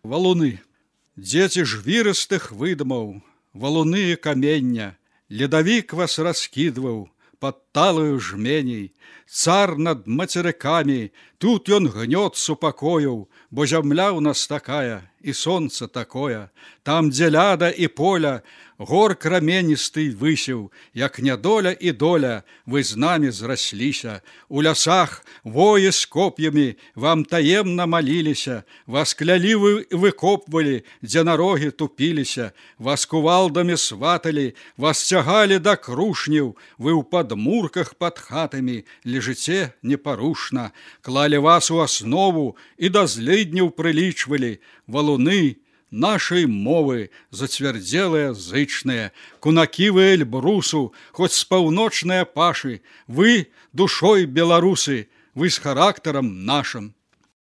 Валуны. Дзеці жвірыстых выдумаў, валуны і камення, ледавік вас раскідваў пад талую жменей. Цар над мацерыкамі, тут ён гнёт супакоіў, бо зямля ў нас такая, і сонца такое. Там, дзе ляда і поля, гор краменісты высеў, як нядоля і доля, вы з намі зрасліся. У лясах воі з коп'ямі вам таемна маліліся, вас клялі выкопвалі, дзе нарогі тупіліся, вас кувалдамі сваталі, вас цягалі да крушняў, вы ў падмурках пад хатамі лежыце непарушна, клалі вас у аснову і да злыдняў прылічвалі. Валуны нашай мовы зацвярдзелыя зычныя, кунакі вы Эльбрусу, хоць з паўночныя пашы, вы душой беларусы, вы з характарам нашым.